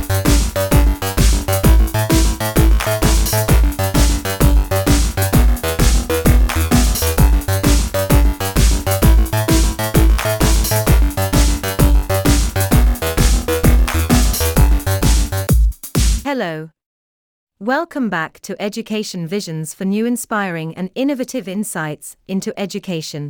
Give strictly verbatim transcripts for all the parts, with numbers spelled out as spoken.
Hello. Welcome back to Education Visions for new inspiring and innovative insights into education.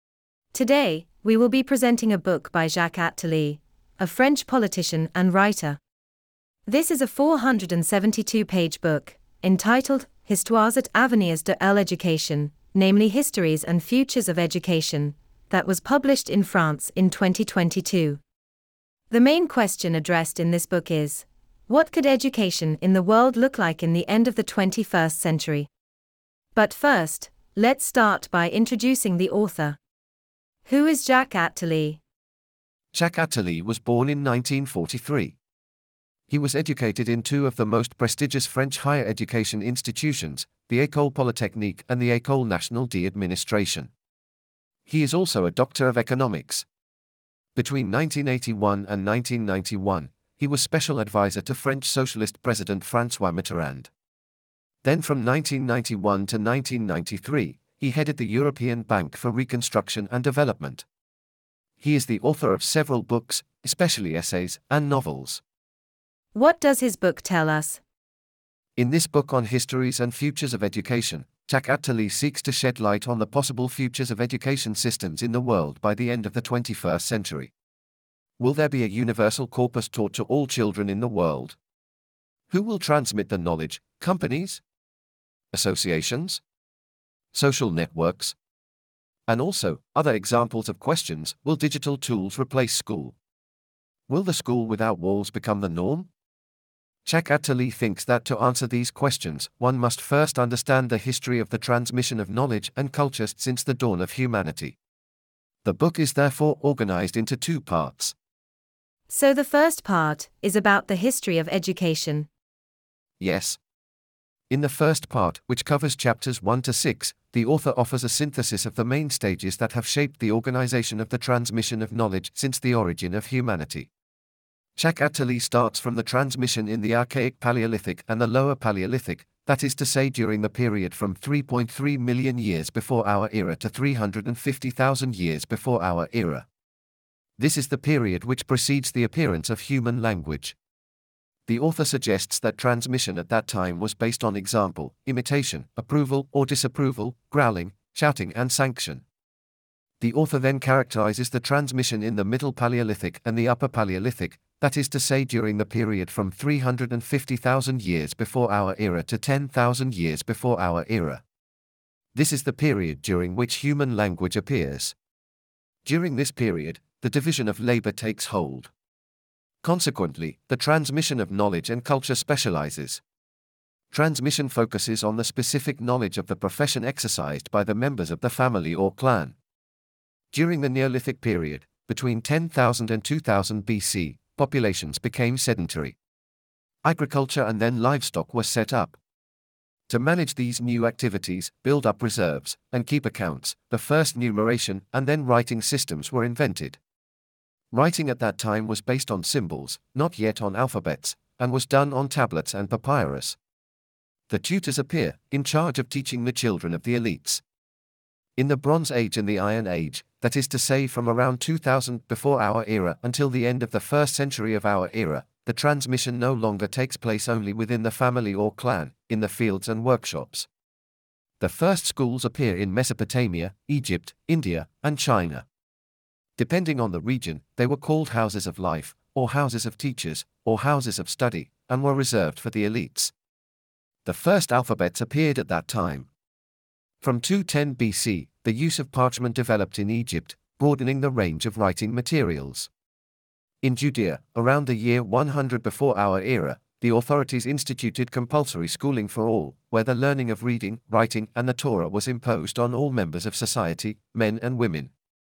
Today, we will be presenting a book by Jacques Attali, a French politician and writer. This is a four hundred seventy-two page book, entitled Histoires et Avenirs de l'Éducation, namely Histories and Futures of Education, that was published in France in twenty twenty-two. The main question addressed in this book is, what could education in the world look like in the end of the twenty-first century? But first, let's start by introducing the author. Who is Jacques Attali? Jacques Attali was born in nineteen forty-three. He was educated in two of the most prestigious French higher education institutions, the École Polytechnique and the École Nationale d'Administration. He is also a doctor of economics. Between nineteen eighty-one and nineteen ninety-one, he was special advisor to French Socialist President François Mitterrand. Then from nineteen ninety-one to nineteen ninety-three, he headed the European Bank for Reconstruction and Development. He is the author of several books, especially essays and novels. What does his book tell us? In this book on histories and futures of education, Jacques Attali seeks to shed light on the possible futures of education systems in the world by the end of the twenty-first century. Will there be a universal corpus taught to all children in the world? Who will transmit the knowledge? Companies? Associations? Social networks? And also, other examples of questions, will digital tools replace school? Will the school without walls become the norm? Jacques Attali thinks that to answer these questions, one must first understand the history of the transmission of knowledge and culture since the dawn of humanity. The book is therefore organized into two parts. So the first part is about the history of education. Yes. In the first part, which covers chapters one to six, the author offers a synthesis of the main stages that have shaped the organization of the transmission of knowledge since the origin of humanity. Jacques Attali starts from the transmission in the Archaic Paleolithic and the Lower Paleolithic, that is to say during the period from three point three million years before our era to three hundred fifty thousand years before our era. This is the period which precedes the appearance of human language. The author suggests that transmission at that time was based on example, imitation, approval or disapproval, growling, shouting and sanction. The author then characterizes the transmission in the Middle Paleolithic and the Upper Paleolithic, that is to say during the period from three hundred fifty thousand years before our era to ten thousand years before our era. This is the period during which human language appears. During this period, the division of labor takes hold. Consequently, the transmission of knowledge and culture specializes. Transmission focuses on the specific knowledge of the profession exercised by the members of the family or clan. During the Neolithic period, between ten thousand and two thousand B C, populations became sedentary. Agriculture and then livestock were set up. To manage these new activities, build up reserves, and keep accounts, the first numeration and then writing systems were invented. Writing at that time was based on symbols, not yet on alphabets, and was done on tablets and papyrus. The tutors appear, in charge of teaching the children of the elites. In the Bronze Age and the Iron Age, that is to say from around two thousand before our era until the end of the first century of our era, the transmission no longer takes place only within the family or clan, in the fields and workshops. The first schools appear in Mesopotamia, Egypt, India, and China. Depending on the region, they were called houses of life, or houses of teachers, or houses of study, and were reserved for the elites. The first alphabets appeared at that time. From two ten B C, the use of parchment developed in Egypt, broadening the range of writing materials. In Judea, around the year one hundred before our era, the authorities instituted compulsory schooling for all, where the learning of reading, writing, and the Torah was imposed on all members of society, men and women.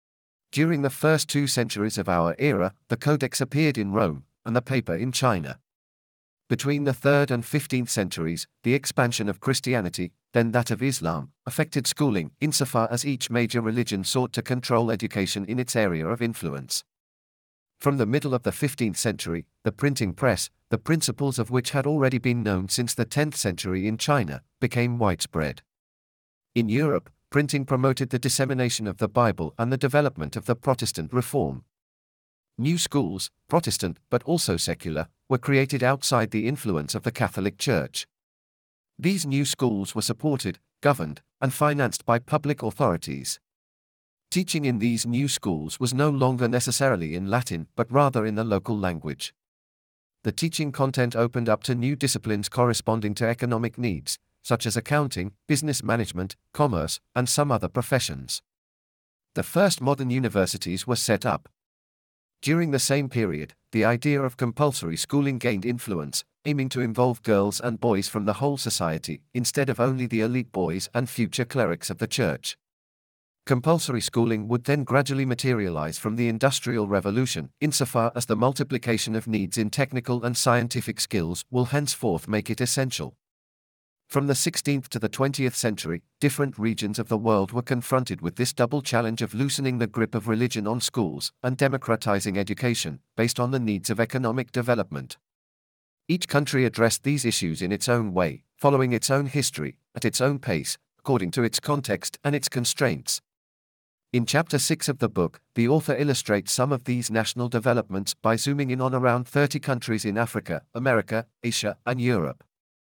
During the first two centuries of our era, the Codex appeared in Rome, and the paper in China. Between the third and fifteenth centuries, the expansion of Christianity, then that of Islam, affected schooling, insofar as each major religion sought to control education in its area of influence. From the middle of the fifteenth century, the printing press, the principles of which had already been known since the tenth century in China, became widespread. In Europe, printing promoted the dissemination of the Bible and the development of the Protestant reform. New schools, Protestant but also secular, were created outside the influence of the Catholic Church. These new schools were supported, governed, and financed by public authorities. Teaching in these new schools was no longer necessarily in Latin but rather in the local language. The teaching content opened up to new disciplines corresponding to economic needs, such as accounting, business management, commerce, and some other professions. The first modern universities were set up. During the same period, the idea of compulsory schooling gained influence, aiming to involve girls and boys from the whole society, instead of only the elite boys and future clerics of the church. Compulsory schooling would then gradually materialize from the Industrial Revolution, insofar as the multiplication of needs in technical and scientific skills will henceforth make it essential. From the sixteenth to the twentieth century, different regions of the world were confronted with this double challenge of loosening the grip of religion on schools and democratizing education, based on the needs of economic development. Each country addressed these issues in its own way, following its own history, at its own pace, according to its context and its constraints. In chapter six of the book, the author illustrates some of these national developments by zooming in on around thirty countries in Africa, America, Asia, and Europe.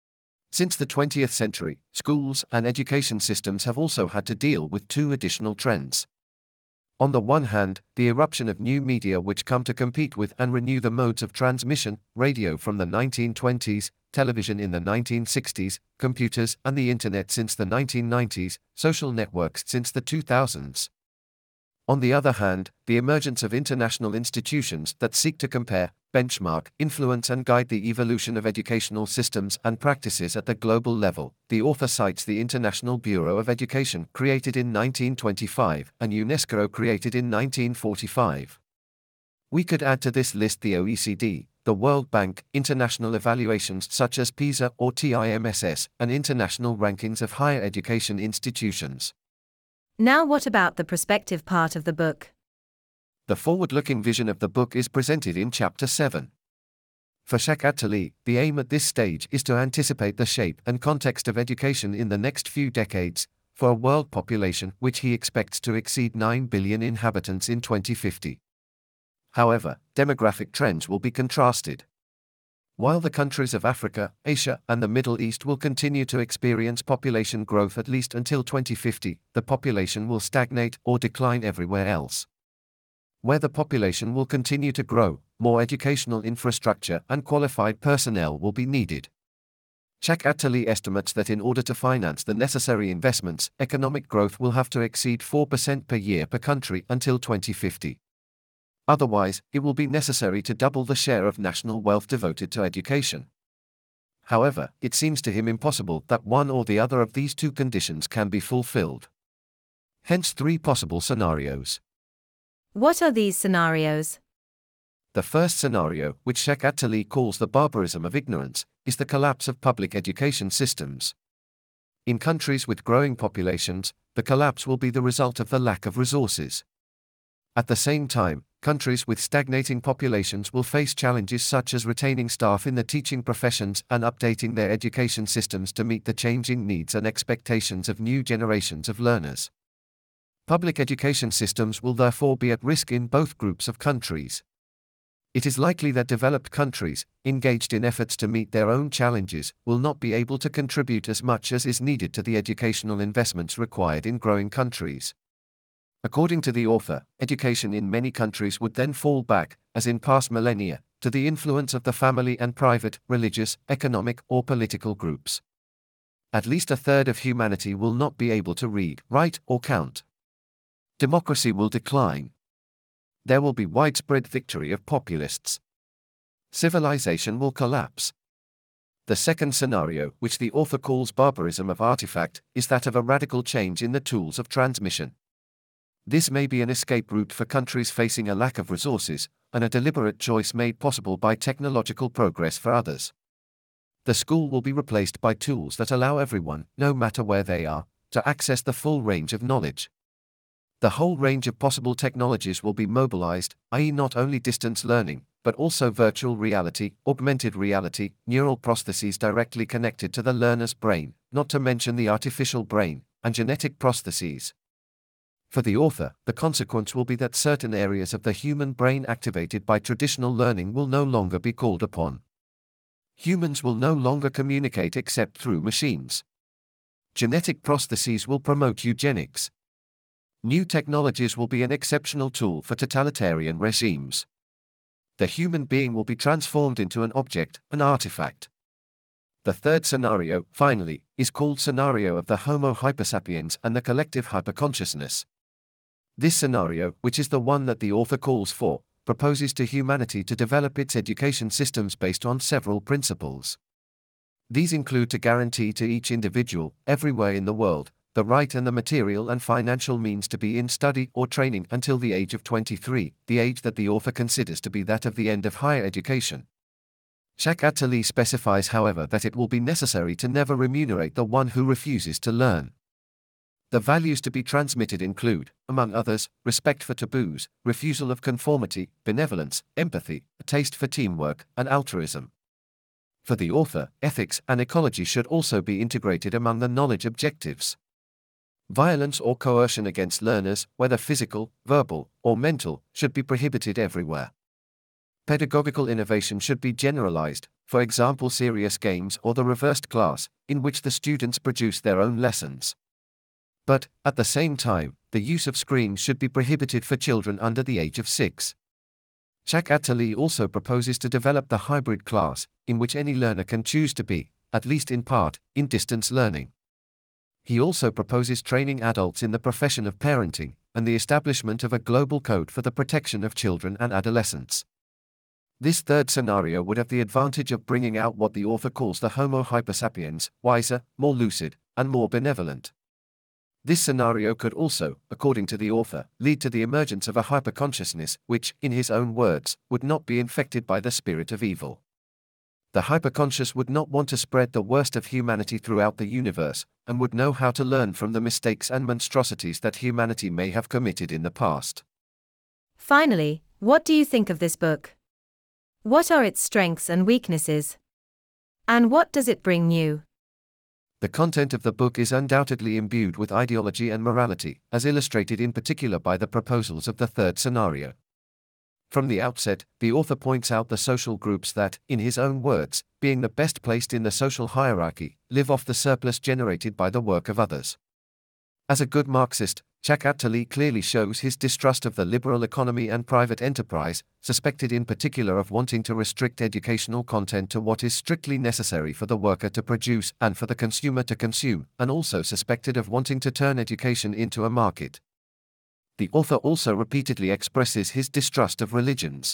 Since the twentieth century, schools and education systems have also had to deal with two additional trends. On the one hand, the eruption of new media which come to compete with and renew the modes of transmission, radio from the nineteen twenties, television in the nineteen sixties, computers and the internet since the nineteen nineties, social networks since the two thousands. On the other hand, the emergence of international institutions that seek to compare, benchmark, influence and guide the evolution of educational systems and practices at the global level. The author cites the International Bureau of Education, created in nineteen twenty-five, and UNESCO, created in nineteen forty-five. We could add to this list the O E C D, the World Bank, international evaluations such as PISA or TIMSS, and international rankings of higher education institutions. Now what about the perspective part of the book? The forward-looking vision of the book is presented in chapter seven. For Jacques Attali, the aim at this stage is to anticipate the shape and context of education in the next few decades, for a world population which he expects to exceed nine billion inhabitants in twenty fifty. However, demographic trends will be contrasted. While the countries of Africa, Asia, and the Middle East will continue to experience population growth at least until twenty fifty, the population will stagnate or decline everywhere else. Where the population will continue to grow, more educational infrastructure and qualified personnel will be needed. Jacques Attali estimates that in order to finance the necessary investments, economic growth will have to exceed four percent per year per country until twenty fifty. Otherwise, it will be necessary to double the share of national wealth devoted to education. However, it seems to him impossible that one or the other of these two conditions can be fulfilled. Hence three possible scenarios. What are these scenarios? The first scenario, which Jacques Attali calls the barbarism of ignorance, is the collapse of public education systems. In countries with growing populations, the collapse will be the result of the lack of resources. At the same time, countries with stagnating populations will face challenges such as retaining staff in the teaching professions and updating their education systems to meet the changing needs and expectations of new generations of learners. Public education systems will therefore be at risk in both groups of countries. It is likely that developed countries, engaged in efforts to meet their own challenges, will not be able to contribute as much as is needed to the educational investments required in growing countries. According to the author, education in many countries would then fall back, as in past millennia, to the influence of the family and private, religious, economic, or political groups. At least a third of humanity will not be able to read, write, or count. Democracy will decline. There will be widespread victory of populists. Civilization will collapse. The second scenario, which the author calls barbarism of artifact, is that of a radical change in the tools of transmission. This may be an escape route for countries facing a lack of resources, and a deliberate choice made possible by technological progress for others. The school will be replaced by tools that allow everyone, no matter where they are, to access the full range of knowledge. The whole range of possible technologies will be mobilized, that is not only distance learning, but also virtual reality, augmented reality, neural prostheses directly connected to the learner's brain, not to mention the artificial brain, and genetic prostheses. For the author, the consequence will be that certain areas of the human brain activated by traditional learning will no longer be called upon. Humans will no longer communicate except through machines. Genetic prostheses will promote eugenics. New technologies will be an exceptional tool for totalitarian regimes. The human being will be transformed into an object, an artifact. The third scenario, finally, is called scenario of the Homo hypersapiens and the collective hyperconsciousness. This scenario, which is the one that the author calls for, proposes to humanity to develop its education systems based on several principles. These include to guarantee to each individual, everywhere in the world, the right and the material and financial means to be in study or training until the age of twenty-three, the age that the author considers to be that of the end of higher education. Jacques Attali specifies, however, that it will be necessary to never remunerate the one who refuses to learn. The values to be transmitted include, among others, respect for taboos, refusal of conformity, benevolence, empathy, a taste for teamwork, and altruism. For the author, ethics and ecology should also be integrated among the knowledge objectives. Violence or coercion against learners, whether physical, verbal, or mental, should be prohibited everywhere. Pedagogical innovation should be generalized, for example serious games or the reversed class, in which the students produce their own lessons. But, at the same time, the use of screens should be prohibited for children under the age of six. Jacques Attali also proposes to develop the hybrid class, in which any learner can choose to be, at least in part, in distance learning. He also proposes training adults in the profession of parenting, and the establishment of a global code for the protection of children and adolescents. This third scenario would have the advantage of bringing out what the author calls the Homo hypersapiens, wiser, more lucid, and more benevolent. This scenario could also, according to the author, lead to the emergence of a hyperconsciousness which, in his own words, would not be infected by the spirit of evil. The hyperconscious would not want to spread the worst of humanity throughout the universe, and would know how to learn from the mistakes and monstrosities that humanity may have committed in the past. Finally, what do you think of this book? What are its strengths and weaknesses? And what does it bring new? The content of the book is undoubtedly imbued with ideology and morality, as illustrated in particular by the proposals of the third scenario. From the outset, the author points out the social groups that, in his own words, being the best placed in the social hierarchy, live off the surplus generated by the work of others. As a good Marxist, Jacques Attali clearly shows his distrust of the liberal economy and private enterprise, suspected in particular of wanting to restrict educational content to what is strictly necessary for the worker to produce and for the consumer to consume, and also suspected of wanting to turn education into a market. The author also repeatedly expresses his distrust of religions.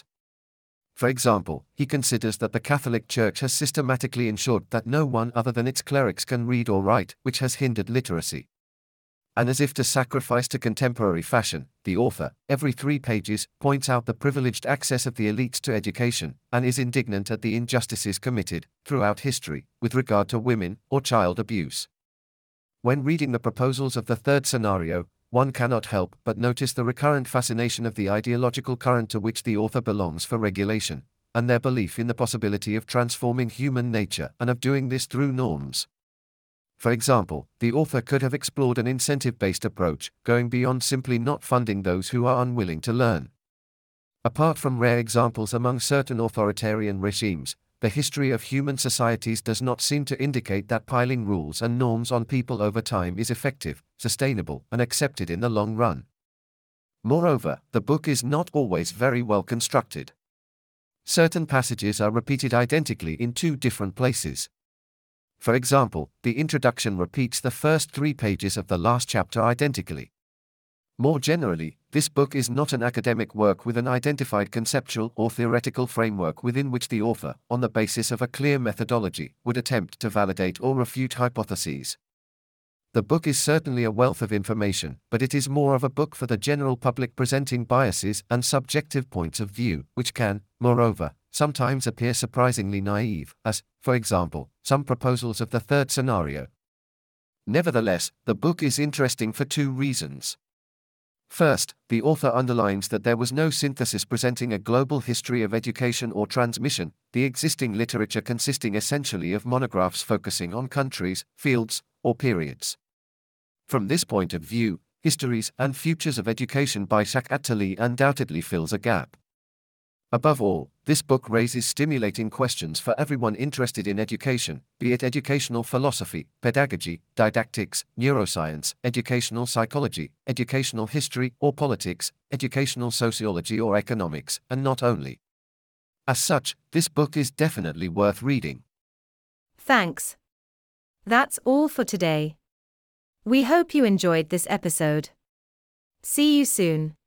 For example, he considers that the Catholic Church has systematically ensured that no one other than its clerics can read or write, which has hindered literacy. And as if to sacrifice to contemporary fashion, the author, every three pages, points out the privileged access of the elites to education, and is indignant at the injustices committed, throughout history, with regard to women or child abuse. When reading the proposals of the third scenario, one cannot help but notice the recurrent fascination of the ideological current to which the author belongs for regulation, and their belief in the possibility of transforming human nature and of doing this through norms. For example, the author could have explored an incentive-based approach, going beyond simply not funding those who are unwilling to learn. Apart from rare examples among certain authoritarian regimes, the history of human societies does not seem to indicate that piling rules and norms on people over time is effective, sustainable, and accepted in the long run. Moreover, the book is not always very well constructed. Certain passages are repeated identically in two different places. For example, the introduction repeats the first three pages of the last chapter identically. More generally, this book is not an academic work with an identified conceptual or theoretical framework within which the author, on the basis of a clear methodology, would attempt to validate or refute hypotheses. The book is certainly a wealth of information, but it is more of a book for the general public presenting biases and subjective points of view, which can, moreover, sometimes appear surprisingly naive, as, for example, some proposals of the third scenario. Nevertheless, the book is interesting for two reasons. First, the author underlines that there was no synthesis presenting a global history of education or transmission, the existing literature consisting essentially of monographs focusing on countries, fields, or periods. From this point of view, Histories and Futures of Education by Jacques Attali undoubtedly fills a gap. Above all, this book raises stimulating questions for everyone interested in education, be it educational philosophy, pedagogy, didactics, neuroscience, educational psychology, educational history or politics, educational sociology or economics, and not only. As such, this book is definitely worth reading. Thanks. That's all for today. We hope you enjoyed this episode. See you soon.